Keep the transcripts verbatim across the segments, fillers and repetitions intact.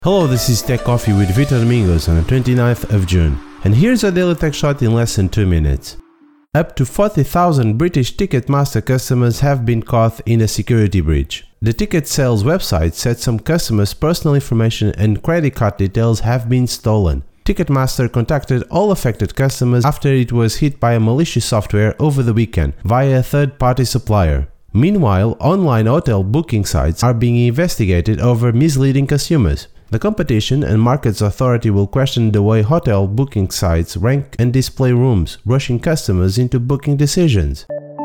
Hello, this is Tech Coffee with Vitor Domingos on the twenty-ninth of June, and here's a daily tech shot in less than two minutes. Up to forty thousand British Ticketmaster customers have been caught in a security breach. The ticket sales website said some customers' personal information and credit card details have been stolen. Ticketmaster contacted all affected customers after it was hit by a malicious software over the weekend via a third-party supplier. Meanwhile, online hotel booking sites are being investigated over misleading consumers. The Competition and Markets Authority will question the way hotel booking sites rank and display rooms, rushing customers into booking decisions.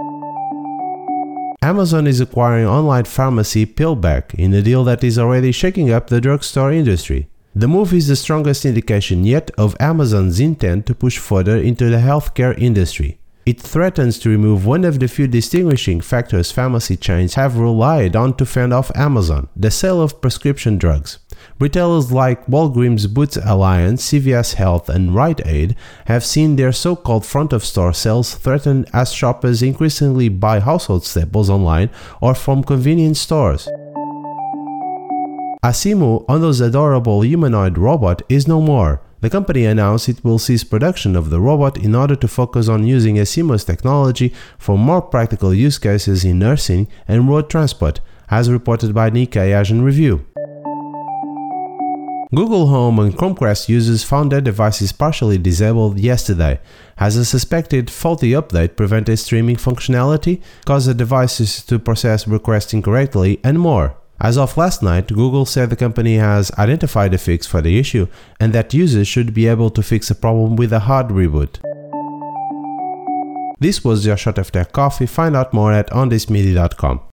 Amazon is acquiring online pharmacy PillPack in a deal that is already shaking up the drugstore industry. The move is the strongest indication yet of Amazon's intent to push further into the healthcare industry. It threatens to remove one of the few distinguishing factors pharmacy chains have relied on to fend off Amazon: the sale of prescription drugs. Retailers like Walgreens Boots Alliance, C V S Health, and Rite Aid have seen their so-called front-of-store sales threatened as shoppers increasingly buy household staples online or from convenience stores. Asimo, Hondo's adorable humanoid robot, is no more. The company announced it will cease production of the robot in order to focus on using Asimo's technology for more practical use cases in nursing and road transport, as reported by Nikkei Asian Review. Google Home and Chromecast users found their devices partially disabled yesterday, as a suspected faulty update prevented streaming functionality, caused the devices to process requests incorrectly, and more. As of last night, Google said the company has identified a fix for the issue and that users should be able to fix the problem with a hard reboot. This was your shot of Tech Coffee. Find out more at on this media dot com.